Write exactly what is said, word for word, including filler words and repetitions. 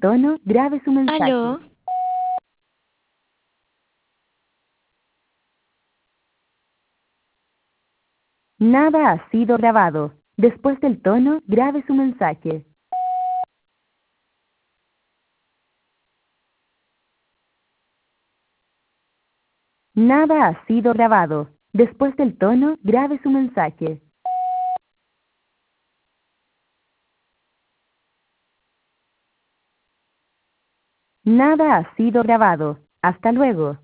tono, grabe su mensaje. Aló, Nada ha sido grabado. Después del tono, grabe su mensaje. Nada ha sido grabado. Después del tono, grabe su mensaje. Nada ha sido grabado. Hasta luego.